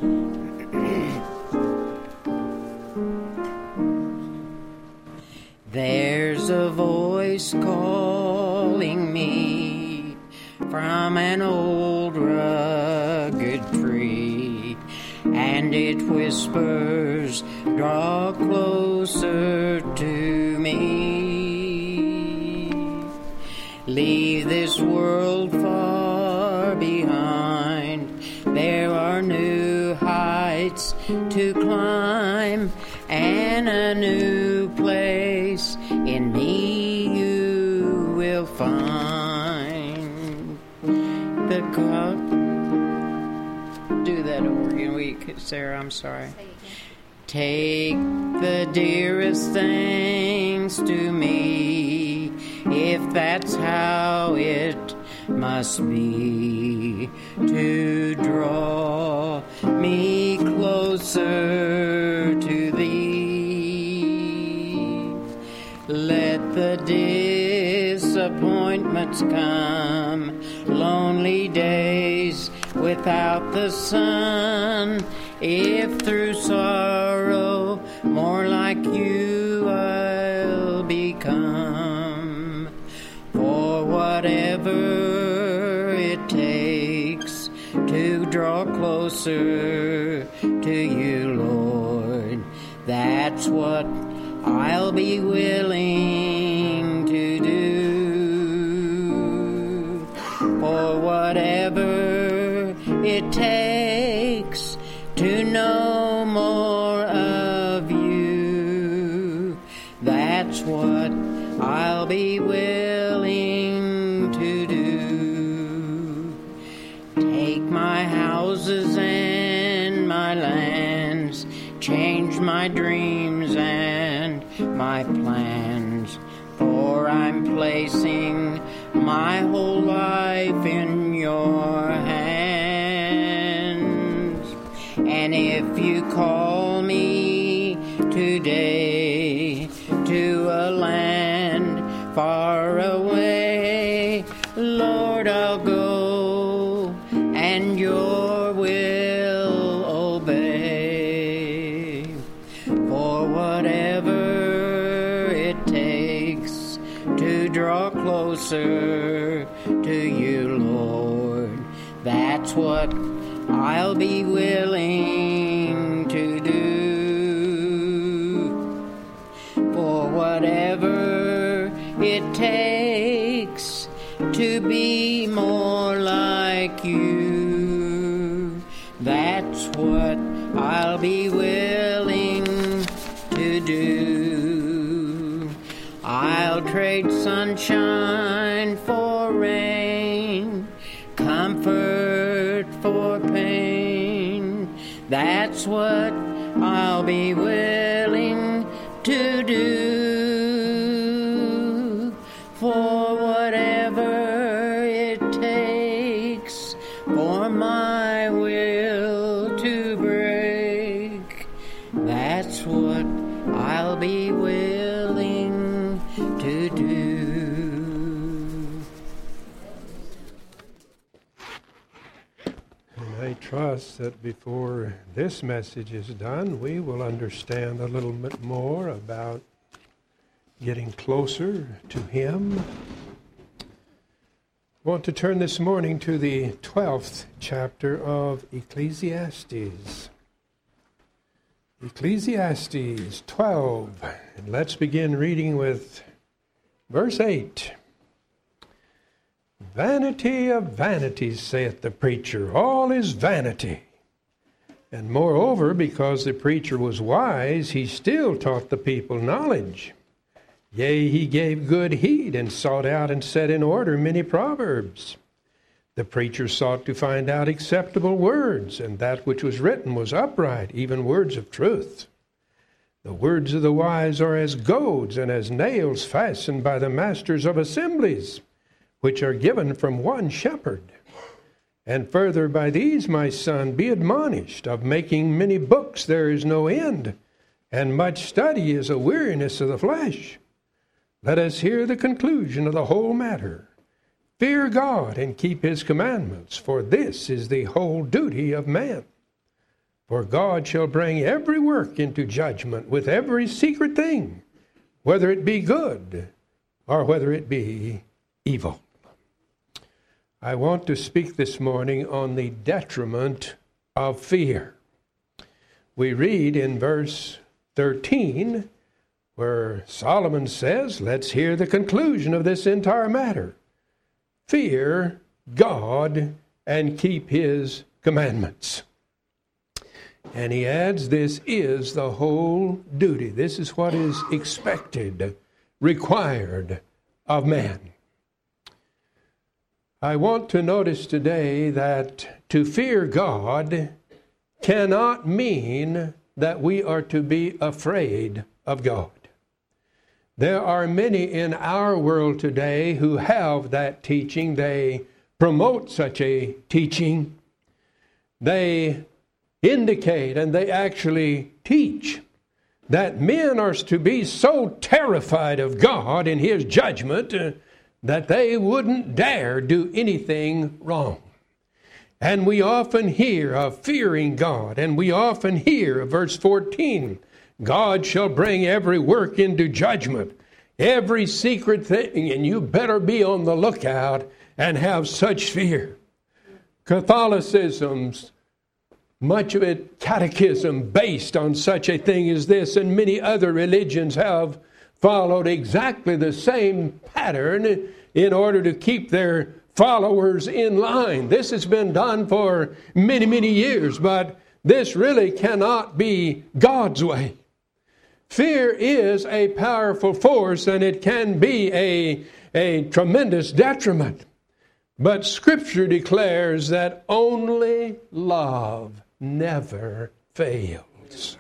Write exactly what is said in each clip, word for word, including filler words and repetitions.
There's a voice calling me from an old rugged tree, and it whispers, draw closer to me. Leave this world far behind. There are new heights to climb, and a new place in me you will find. The God, do that organ week, Sarah. I'm sorry. Take the dearest things to me, if that's how it must be, to draw me closer to thee. Let the disappointments come, lonely days without the sun, if through sorrow more like you I'll become. For whatever it takes to draw closer to you, Lord, that's what I'll be willing to do. For whatever it takes to know more of you, that's what I'll be willing to do. Take my houses and my lands, change my dreams and my plans, for I'm placing my whole life in your hands. And if you call me today to a land far away, Lord, I'll go and your will obey. For whatever it takes to draw closer to you, Lord, that's what I'll be willing to do. For whatever it takes to be more like you, that's what I'll be willing to do. I'll trade sunshine for rain, comfort for pain. That's what I'll be willing to do. For whatever it takes for my will to break, that's what I'll be willing to do. I trust that before this message is done, we will understand a little bit more about getting closer to Him. I want to turn this morning to the twelfth chapter of Ecclesiastes. Ecclesiastes twelve. And let's begin reading with verse eight. Vanity of vanities, saith the preacher, all is vanity. And moreover, because the preacher was wise, he still taught the people knowledge. Yea, he gave good heed, and sought out and set in order many proverbs. The preacher sought to find out acceptable words, and that which was written was upright, even words of truth. The words of the wise are as goads, and as nails fastened by the masters of assemblies, which are given from one shepherd. And further, by these, my son, be admonished, of making many books there is no end, and much study is a weariness of the flesh. Let us hear the conclusion of the whole matter. Fear God and keep his commandments, for this is the whole duty of man. For God shall bring every work into judgment with every secret thing, whether it be good or whether it be evil. I want to speak this morning on the detriment of fear. We read in verse thirteen, where Solomon says, let's hear the conclusion of this entire matter. Fear God and keep his commandments. And he adds, this is the whole duty. This is what is expected, required of man. I want to notice today that to fear God cannot mean that we are to be afraid of God. There are many in our world today who have that teaching. They promote such a teaching. They indicate and they actually teach that men are to be so terrified of God and his judgment uh, that they wouldn't dare do anything wrong. And we often hear of fearing God, and we often hear of verse fourteen, God shall bring every work into judgment, every secret thing, and you better be on the lookout and have such fear. Catholicism's much of it catechism based on such a thing as this, and many other religions have followed exactly the same pattern in order to keep their followers in line. This has been done for many, many years, but this really cannot be God's way. Fear is a powerful force, and it can be a, a tremendous detriment. But Scripture declares that only love never fails.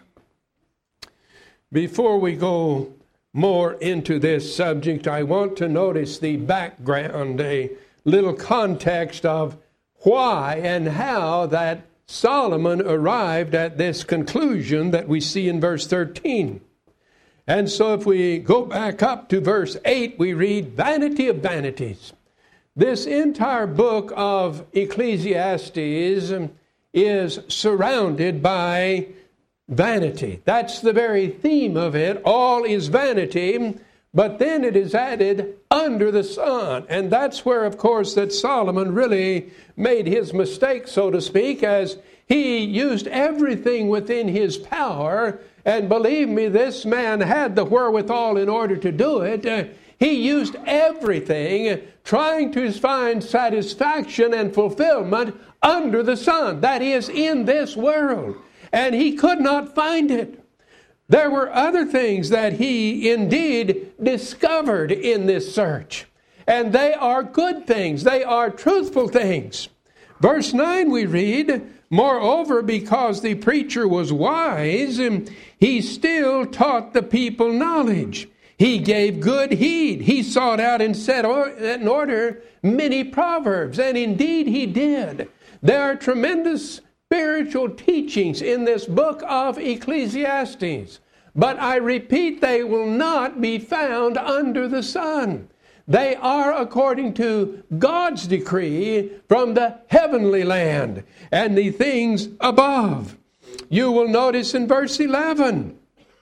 Before we go more into this subject, I want to notice the background, a little context of why and how that Solomon arrived at this conclusion that we see in verse thirteen. And so if we go back up to verse eight, we read, vanity of vanities. This entire book of Ecclesiastes is surrounded by vanity. That's the very theme of it. All is vanity, but then it is added under the sun. And that's where, of course, that Solomon really made his mistake, so to speak, as he used everything within his power. And believe me, this man had the wherewithal in order to do it. Uh, he used everything trying to find satisfaction and fulfillment under the sun, that is, in this world. And he could not find it. There were other things that he indeed discovered in this search. And they are good things. They are truthful things. Verse nine we read, moreover, because the preacher was wise, he still taught the people knowledge. He gave good heed. He sought out and set in order many proverbs. And indeed he did. There are tremendous spiritual teachings in this book of Ecclesiastes. But I repeat, they will not be found under the sun. They are according to God's decree from the heavenly land and the things above. You will notice in verse eleven,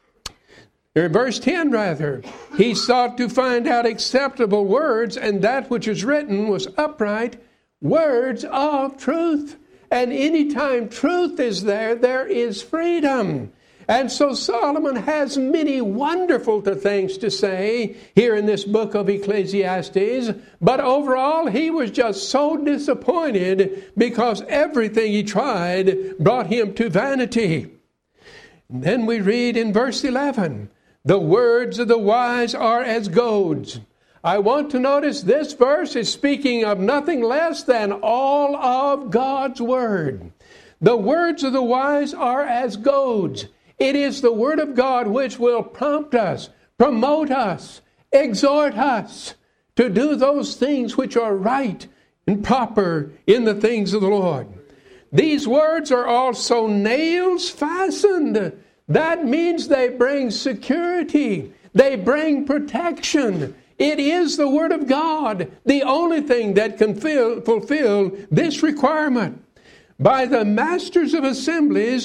or verse ten rather, he sought to find out acceptable words, and that which is written was upright, words of truth. And anytime truth is there, there is freedom. And so Solomon has many wonderful things to say here in this book of Ecclesiastes. But overall, he was just so disappointed because everything he tried brought him to vanity. And then we read in verse eleven, the words of the wise are as goads. I want to notice this verse is speaking of nothing less than all of God's word. The words of the wise are as goads. It is the word of God which will prompt us, promote us, exhort us to do those things which are right and proper in the things of the Lord. These words are also nails fastened. That means they bring security. They bring protection. It is the Word of God, the only thing that can fill, fulfill this requirement. By the masters of assemblies,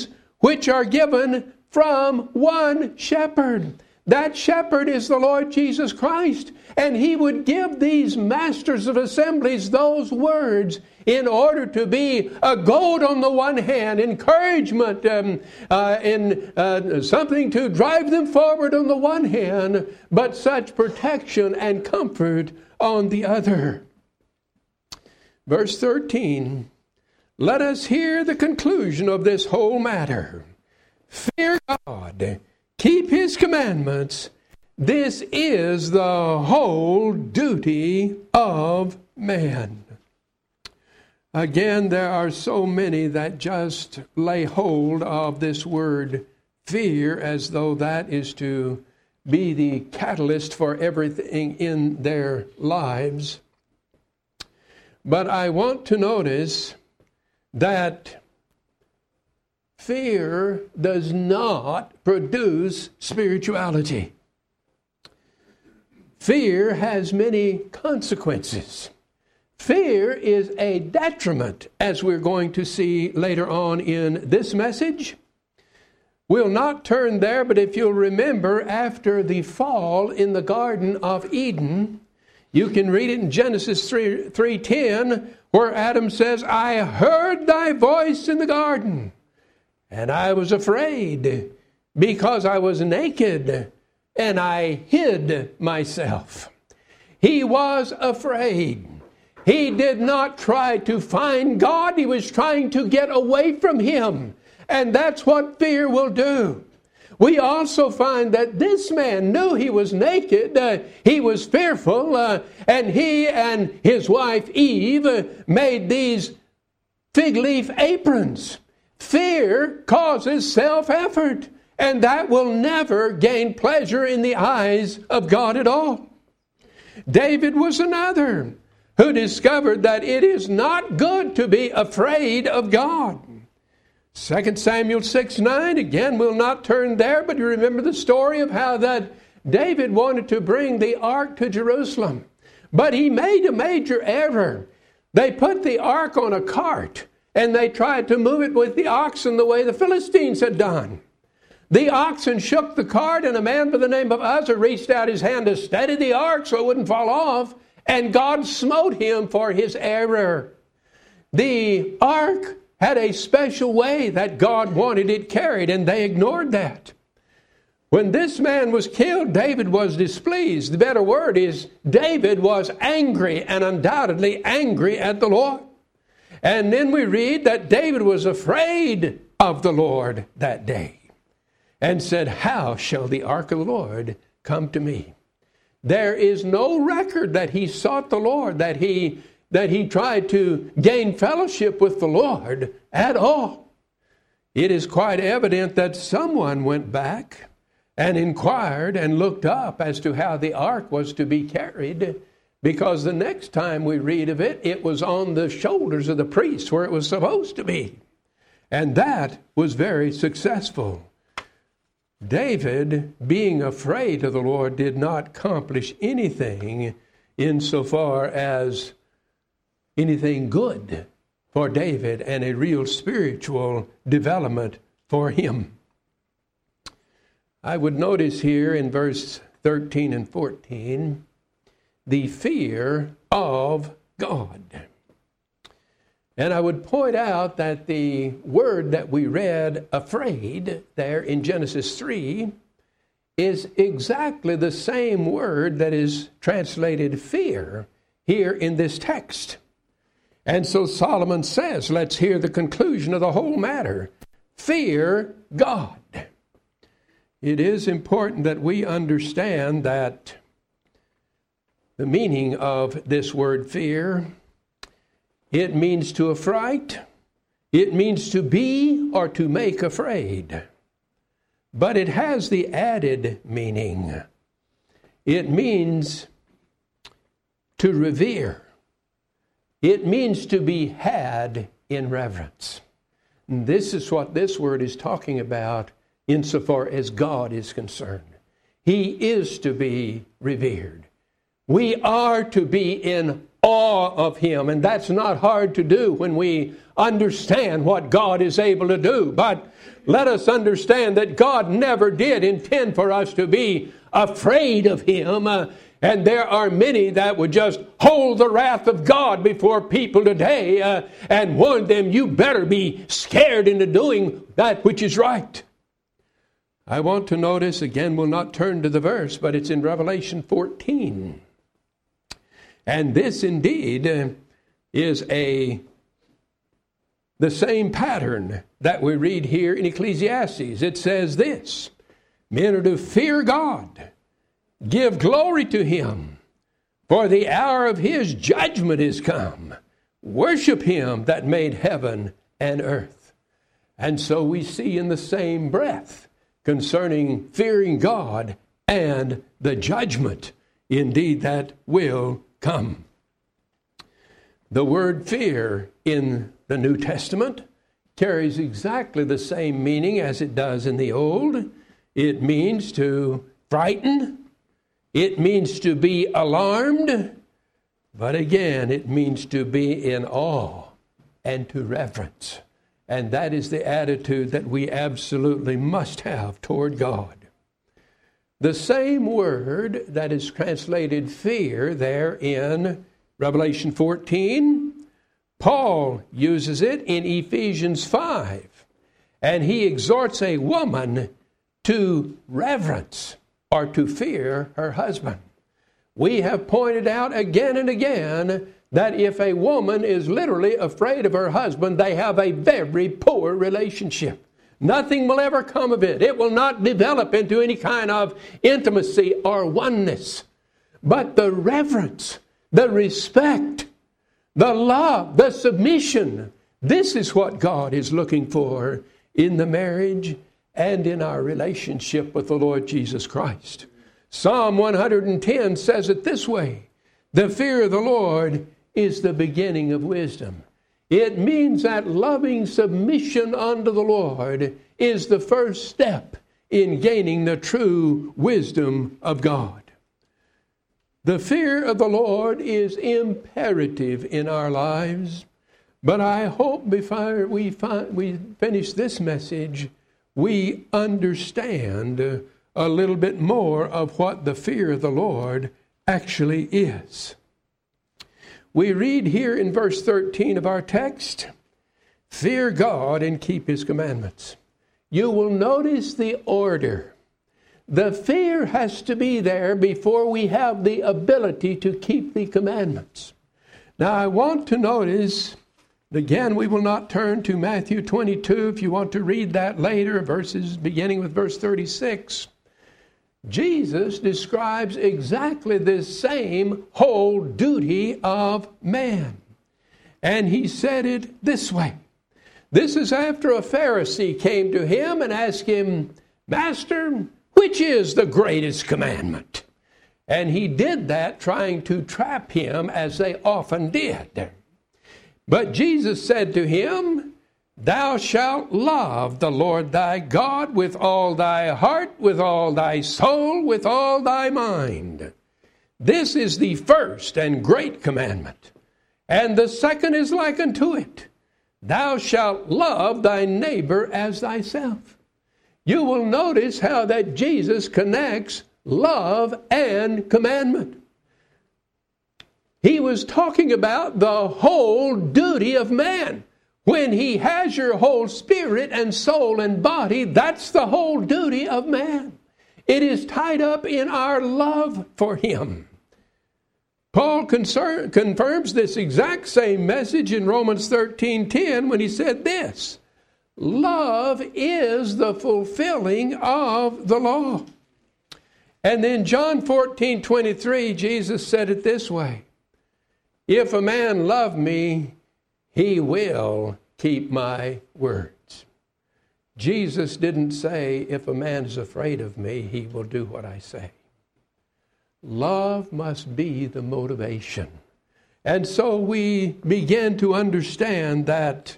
which are given from one shepherd. That shepherd is the Lord Jesus Christ. And he would give these masters of assemblies those words in order to be a goad on the one hand, encouragement, um, uh, in uh, something to drive them forward on the one hand, but such protection and comfort on the other. Verse thirteen, let us hear the conclusion of this whole matter. Fear God, keep his commandments. This is the whole duty of man. Again, there are so many that just lay hold of this word fear as though that is to be the catalyst for everything in their lives. But I want to notice that fear does not produce spirituality. Fear has many consequences. Fear is a detriment, as we're going to see later on in this message. We'll not turn there, but if you'll remember, after the fall in the Garden of Eden, you can read it in Genesis three ten, where Adam says, I heard thy voice in the garden, and I was afraid, because I was naked, and I hid myself. He was afraid. He did not try to find God. He was trying to get away from him. And that's what fear will do. We also find that this man knew he was naked. Uh, he was fearful. Uh, and he and his wife Eve uh, made these fig leaf aprons. Fear causes self-effort. And that will never gain pleasure in the eyes of God at all. David was another who discovered that it is not good to be afraid of God. Second Samuel six nine, again, we'll not turn there, but you remember the story of how that David wanted to bring the ark to Jerusalem. But he made a major error. They put the ark on a cart, and they tried to move it with the oxen the way the Philistines had done. The oxen shook the cart, and a man by the name of Uzzah reached out his hand to steady the ark so it wouldn't fall off, and God smote him for his error. The ark had a special way that God wanted it carried, and they ignored that. When this man was killed, David was displeased. The better word is David was angry, and undoubtedly angry at the Lord. And then we read that David was afraid of the Lord that day, and said, how shall the ark of the Lord come to me? There is no record that he sought the Lord, that he, that he tried to gain fellowship with the Lord at all. It is quite evident that someone went back and inquired and looked up as to how the ark was to be carried, because the next time we read of it, it was on the shoulders of the priests where it was supposed to be. And that was very successful. David, being afraid of the Lord, did not accomplish anything insofar as anything good for David and a real spiritual development for him. I would notice here in verse thirteen and fourteen, the fear of God. And I would point out that the word that we read, afraid, there in Genesis three, is exactly the same word that is translated fear here in this text. And so Solomon says, let's hear the conclusion of the whole matter. Fear God. It is important that we understand that the meaning of this word fear, it means to affright. It means to be or to make afraid. But it has the added meaning. It means to revere. It means to be had in reverence. And this is what this word is talking about insofar as God is concerned. He is to be revered. We are to be in awe of him, and that's not hard to do when we understand what God is able to do. But let us understand that God never did intend for us to be afraid of Him. Uh, and there are many that would just hold the wrath of God before people today uh, and warn them, you better be scared into doing that which is right. I want to notice, again, we'll not turn to the verse, but it's in Revelation fourteen. And this indeed uh, is a the same pattern that we read here in Ecclesiastes. It says this, men are to fear God, give glory to Him, for the hour of His judgment is come. Worship Him that made heaven and earth. And so we see in the same breath concerning fearing God and the judgment, indeed, that will come. The word fear in the New Testament carries exactly the same meaning as it does in the Old. It means to frighten. It means to be alarmed. But again, it means to be in awe and to reverence. And that is the attitude that we absolutely must have toward God. The same word that is translated fear there in Revelation fourteen, Paul uses it in Ephesians five. And he exhorts a woman to reverence or to fear her husband. We have pointed out again and again that if a woman is literally afraid of her husband, they have a very poor relationship. Nothing will ever come of it. It will not develop into any kind of intimacy or oneness. But the reverence, the respect, the love, the submission, this is what God is looking for in the marriage and in our relationship with the Lord Jesus Christ. Psalm one hundred ten says it this way, the fear of the Lord is the beginning of wisdom. It means that loving submission unto the Lord is the first step in gaining the true wisdom of God. The fear of the Lord is imperative in our lives, but I hope before we, find, we finish this message, we understand a little bit more of what the fear of the Lord actually is. We read here in verse thirteen of our text, fear God and keep His commandments. You will notice the order. The fear has to be there before we have the ability to keep the commandments. Now I want to notice, again, we will not turn to Matthew twenty-two if you want to read that later, verses beginning with verse thirty-six. Jesus describes exactly this same whole duty of man. And He said it this way. This is after a Pharisee came to Him and asked Him, Master, which is the greatest commandment? And He did that trying to trap Him, as they often did. But Jesus said to him, Thou shalt love the Lord thy God with all thy heart, with all thy soul, with all thy mind. This is the first and great commandment. And the second is like unto it. Thou shalt love thy neighbor as thyself. You will notice how that Jesus connects love and commandment. He was talking about the whole duty of man. When he has your whole spirit and soul and body, that's the whole duty of man. It is tied up in our love for Him. Paul concern, confirms this exact same message in Romans thirteen ten when he said this, love is the fulfilling of the law. And then John fourteen twenty-three, Jesus said it this way, if a man love me, he will keep my words. Jesus didn't say, if a man's afraid of me, he will do what I say. Love must be the motivation. And so we begin to understand that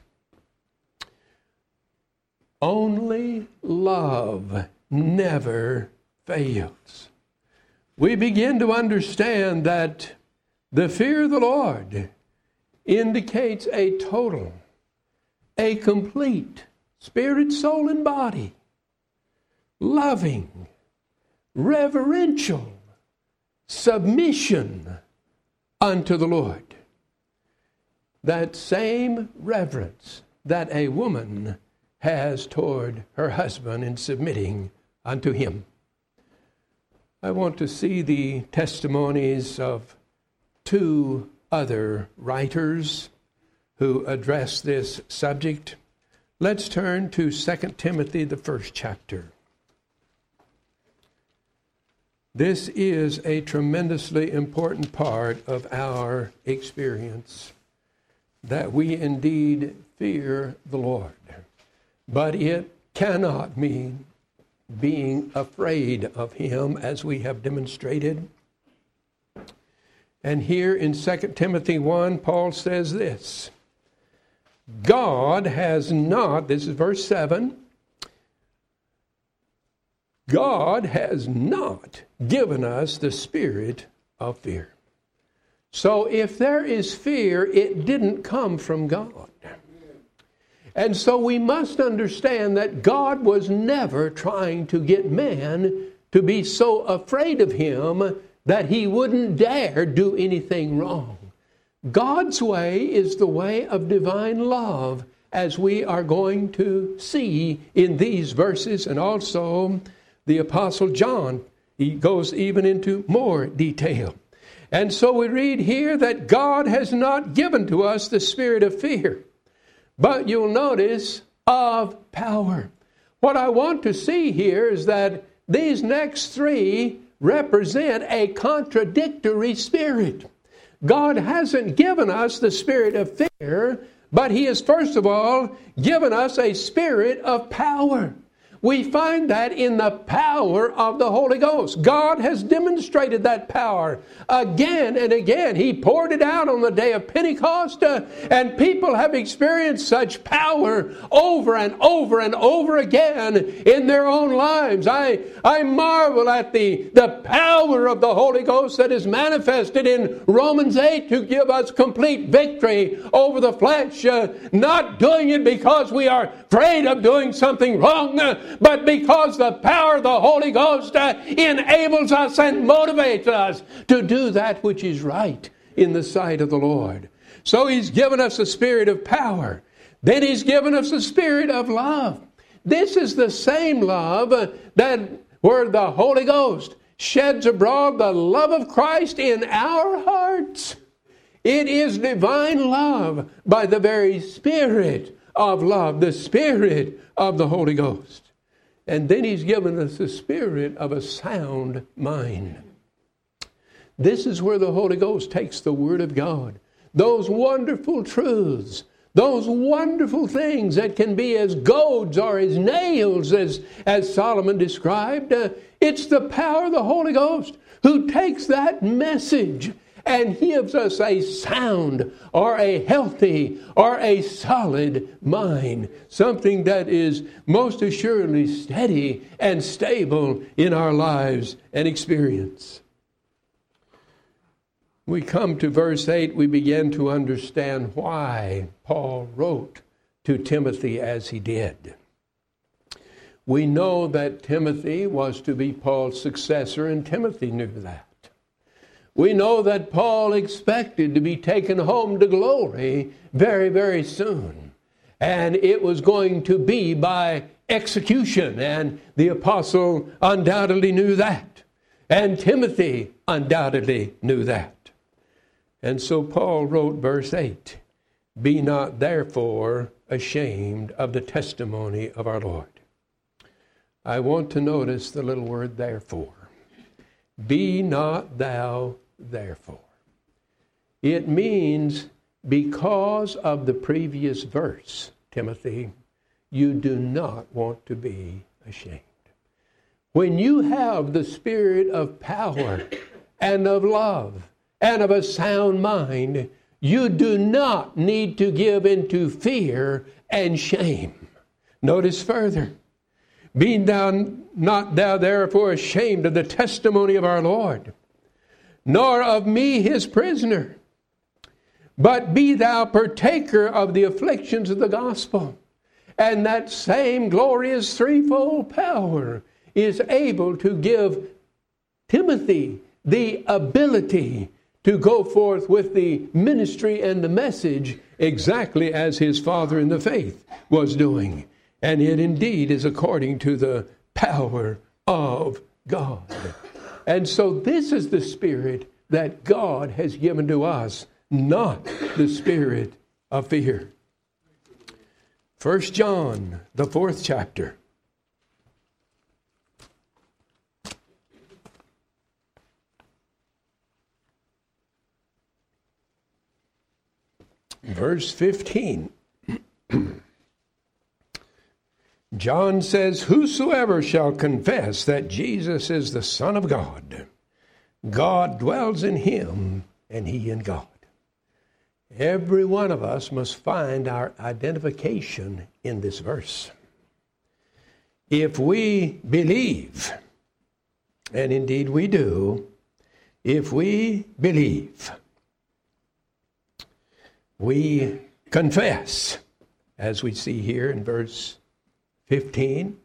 only love never fails. We begin to understand that the fear of the Lord indicates a total a complete spirit, soul, and body, loving, reverential submission unto the Lord. That same reverence that a woman has toward her husband in submitting unto him. I want to see the testimonies of two other writers who address this subject. Let's turn to Second Timothy, the first chapter. This is a tremendously important part of our experience, that we indeed fear the Lord. But it cannot mean being afraid of him, as we have demonstrated. And here in Second Timothy one, Paul says this: God has not, this is verse seven, God has not given us the spirit of fear. So if there is fear, it didn't come from God. And so we must understand that God was never trying to get man to be so afraid of him that he wouldn't dare do anything wrong. God's way is the way of divine love, as we are going to see in these verses, and also the Apostle John, he goes even into more detail. And so we read here that God has not given to us the spirit of fear, but you'll notice of power. What I want to see here is that these next three represent a contradictory spirit. God hasn't given us the spirit of fear, but he has first of all given us a spirit of power. We find that in the power of the Holy Ghost. God has demonstrated that power again and again. He poured it out on the day of Pentecost, uh, and people have experienced such power over and over and over again in their own lives. I, I marvel at the, the power of the Holy Ghost that is manifested in Romans eight to give us complete victory over the flesh, uh, not doing it because we are afraid of doing something wrong, uh, but because the power of the Holy Ghost uh, enables us and motivates us to do that which is right in the sight of the Lord. So he's given us a spirit of power. Then he's given us a spirit of love. This is the same love uh, that where the Holy Ghost sheds abroad the love of Christ in our hearts. It is divine love by the very Spirit of love, the Spirit of the Holy Ghost. And then he's given us the spirit of a sound mind. This is where the Holy Ghost takes the Word of God, those wonderful truths, those wonderful things that can be as goads or as nails, as, as Solomon described. Uh, it's the power of the Holy Ghost who takes that message and gives us a sound or a healthy or a solid mind. Something that is most assuredly steady and stable in our lives and experience. We come to verse eight, we begin to understand why Paul wrote to Timothy as he did. We know that Timothy was to be Paul's successor, and Timothy knew that. We know that Paul expected to be taken home to glory very, very soon. And it was going to be by execution. And the apostle undoubtedly knew that. And Timothy undoubtedly knew that. And so Paul wrote verse eight, "Be not therefore ashamed of the testimony of our Lord." I want to notice the little word therefore. Be not thou therefore. It means because of the previous verse, Timothy, you do not want to be ashamed. When you have the spirit of power and of love and of a sound mind, you do not need to give into fear and shame. Notice further, be thou not thou therefore ashamed of the testimony of our Lord, nor of me his prisoner, but be thou partaker of the afflictions of the gospel. And that same glorious threefold power is able to give Timothy the ability to go forth with the ministry and the message exactly as his father in the faith was doing. And it indeed is according to the power of God. And so this is the spirit that God has given to us, not the spirit of fear. First John, the fourth chapter. Verse fifteen. John says, whosoever shall confess that Jesus is the Son of God, God dwells in him and he in God. Every one of us must find our identification in this verse. If we believe, and indeed we do, if we believe, we confess, as we see here in verse fifteen.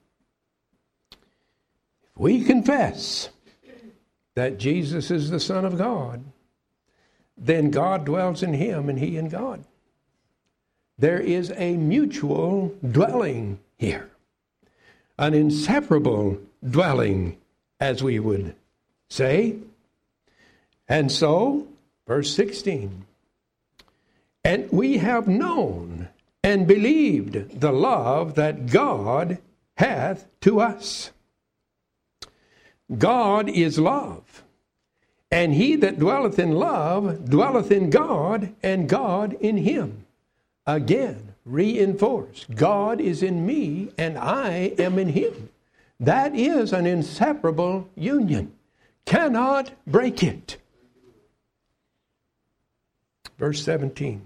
If we confess that Jesus is the Son of God, then God dwells in him and he in God. There is a mutual dwelling here, an inseparable dwelling, as we would say. And so, verse sixteen, and we have known and believed the love that God hath to us. God is love, and he that dwelleth in love dwelleth in God, and God in him. Again, reinforced, God is in me, and I am in him. That is an inseparable union. Cannot break it. Verse seventeen.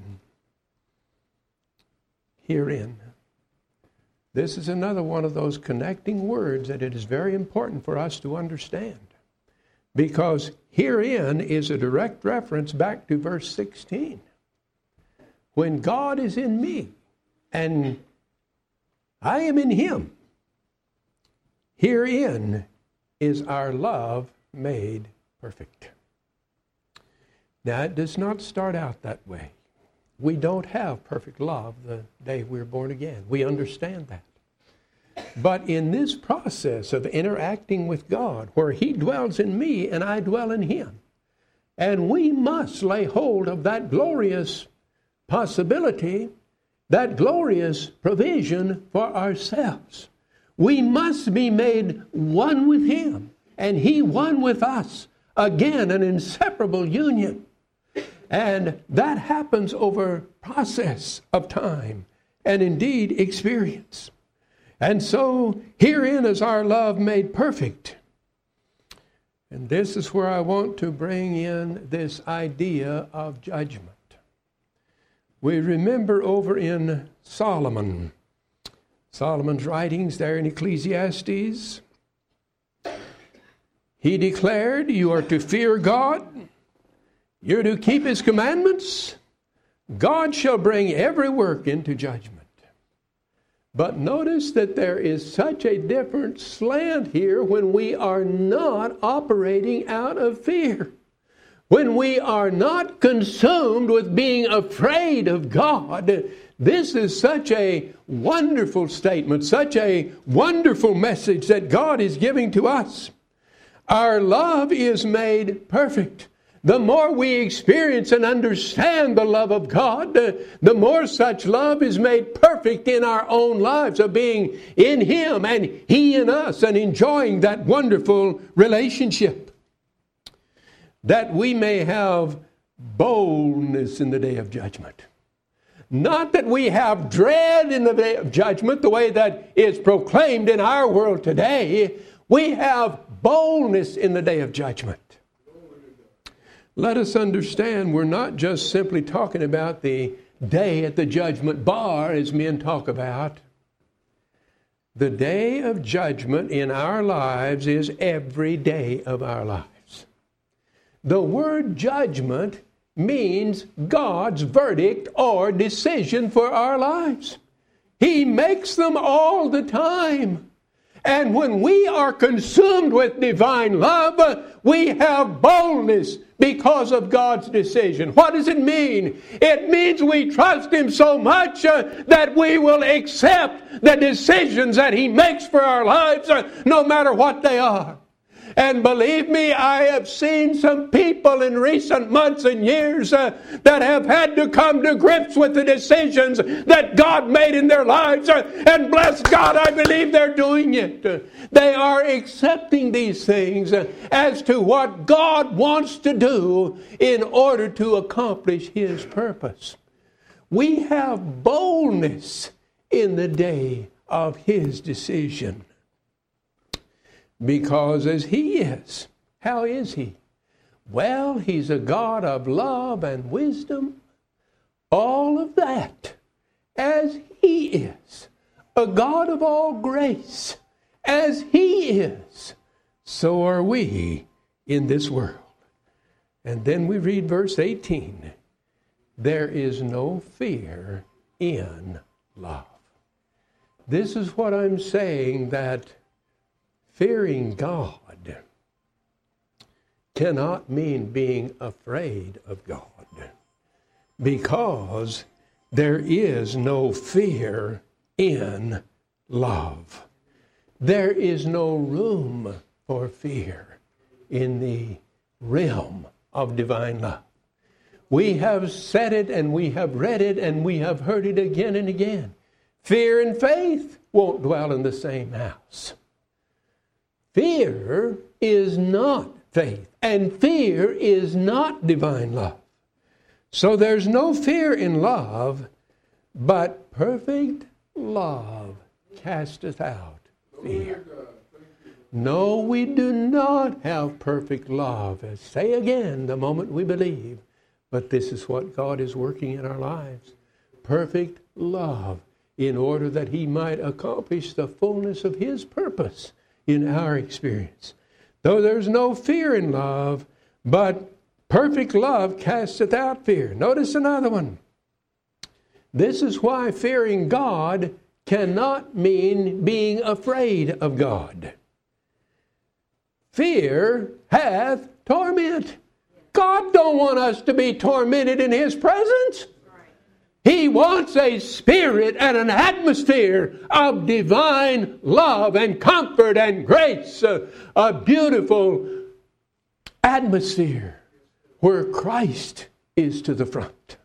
Herein. This is another one of those connecting words that it is very important for us to understand. Because herein is a direct reference back to verse sixteen. When God is in me and I am in him, herein is our love made perfect. Now, it does not start out that way. We don't have perfect love the day we're born again. We understand that. But in this process of interacting with God, where he dwells in me and I dwell in him, and we must lay hold of that glorious possibility, that glorious provision for ourselves. We must be made one with him, and he one with us. Again, an inseparable union. And that happens over process of time and indeed experience. And so herein is our love made perfect. And this is where I want to bring in this idea of judgment. We remember over in Solomon, Solomon's writings there in Ecclesiastes, he declared, you are to fear God, you're to keep his commandments, God shall bring every work into judgment. But notice that there is such a different slant here when we are not operating out of fear. When we are not consumed with being afraid of God. This is such a wonderful statement, such a wonderful message that God is giving to us. Our love is made perfect. The more we experience and understand the love of God, the more such love is made perfect in our own lives of being in him and he in us and enjoying that wonderful relationship. That we may have boldness in the day of judgment. Not that we have dread in the day of judgment the way that is proclaimed in our world today. We have boldness in the day of judgment. Let us understand we're not just simply talking about the day at the judgment bar as men talk about. The day of judgment in our lives is every day of our lives. The word judgment means God's verdict or decision for our lives. He makes them all the time. And when we are consumed with divine love, we have boldness because of God's decision. What does it mean? It means we trust Him so much uh, that we will accept the decisions that He makes for our lives, uh, no matter what they are. And believe me, I have seen some people in recent months and years uh, that have had to come to grips with the decisions that God made in their lives. Uh, and bless God, I believe they're doing it. Uh, they are accepting these things uh, as to what God wants to do in order to accomplish His purpose. We have boldness in the day of His decision. Because as He is, how is He? Well, He's a God of love and wisdom. All of that. As He is. A God of all grace. As He is. So are we in this world. And then we read verse eighteen. There is no fear in love. This is what I'm saying, that fearing God cannot mean being afraid of God, because there is no fear in love. There is no room for fear in the realm of divine love. We have said it and we have read it and we have heard it again and again. Fear and faith won't dwell in the same house. Fear is not faith, and fear is not divine love. So there's no fear in love, but perfect love casteth out fear. No, we do not have perfect love. As say again, the moment we believe. But this is what God is working in our lives. Perfect love, in order that He might accomplish the fullness of His purpose in our experience. Though there's no fear in love, but perfect love casteth out fear. Notice another one. This is why fearing God cannot mean being afraid of God. Fear hath torment. God don't want us to be tormented in His presence. He wants a spirit and an atmosphere of divine love and comfort and grace. A, a beautiful atmosphere where Christ is to the front.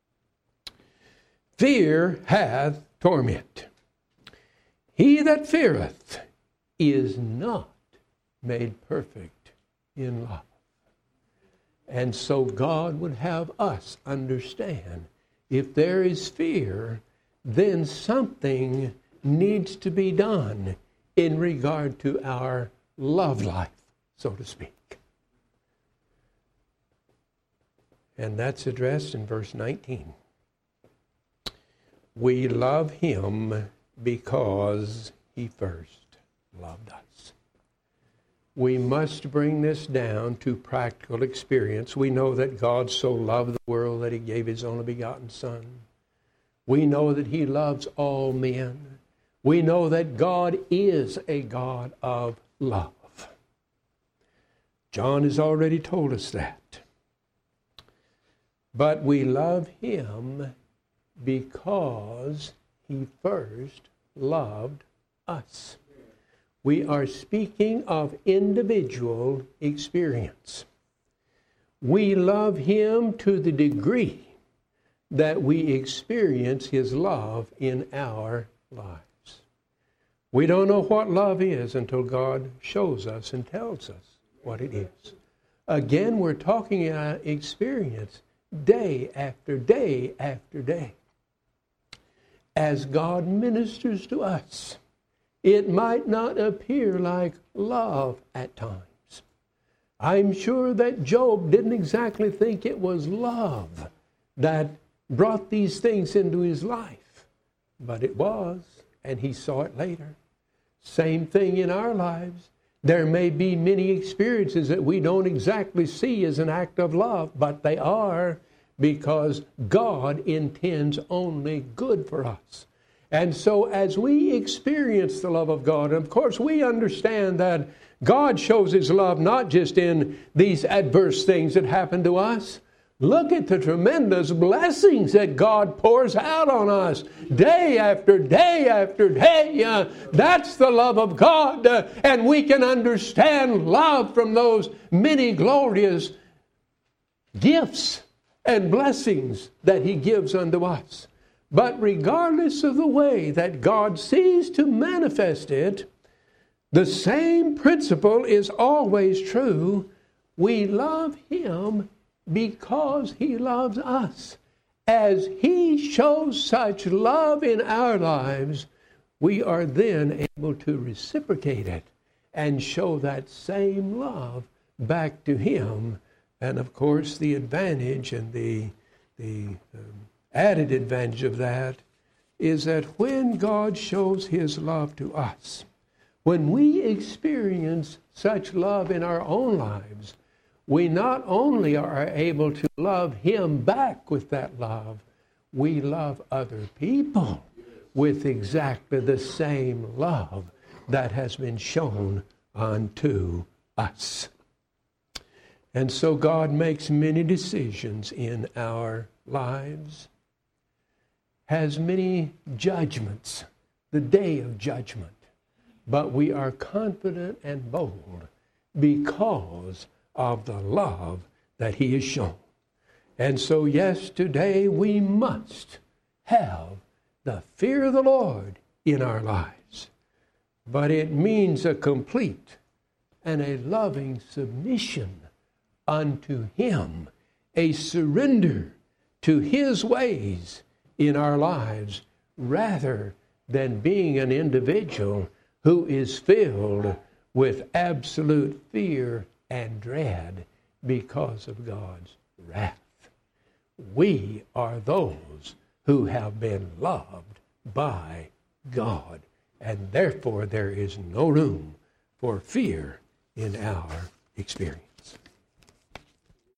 Fear hath torment. He that feareth is not made perfect in love. And so God would have us understand, if there is fear, then something needs to be done in regard to our love life, so to speak. And that's addressed in verse nineteen. We love Him because He first loved us. We must bring this down to practical experience. We know that God so loved the world that He gave His only begotten Son. We know that He loves all men. We know that God is a God of love. John has already told us that. But we love Him because He first loved us. We are speaking of individual experience. We love Him to the degree that we experience His love in our lives. We don't know what love is until God shows us and tells us what it is. Again, we're talking about experience day after day after day. As God ministers to us, it might not appear like love at times. I'm sure that Job didn't exactly think it was love that brought these things into his life. But it was, and he saw it later. Same thing in our lives. There may be many experiences that we don't exactly see as an act of love, but they are because God intends only good for us. And so as we experience the love of God, and of course we understand that God shows His love not just in these adverse things that happen to us. Look at the tremendous blessings that God pours out on us day after day after day. Uh, that's the love of God. Uh, and we can understand love from those many glorious gifts and blessings that He gives unto us. But regardless of the way that God sees to manifest it, the same principle is always true. We love Him because He loves us. As He shows such love in our lives, we are then able to reciprocate it and show that same love back to Him. And of course, the advantage and the, the um, added advantage of that is that when God shows His love to us, when we experience such love in our own lives, we not only are able to love Him back with that love, we love other people with exactly the same love that has been shown unto us. And so God makes many decisions in our lives, has many judgments, the day of judgment. But we are confident and bold because of the love that He has shown. And so, yes, today we must have the fear of the Lord in our lives. But it means a complete and a loving submission unto Him, a surrender to His ways in our lives, rather than being an individual who is filled with absolute fear and dread because of God's wrath. We are those who have been loved by God, and therefore there is no room for fear in our experience.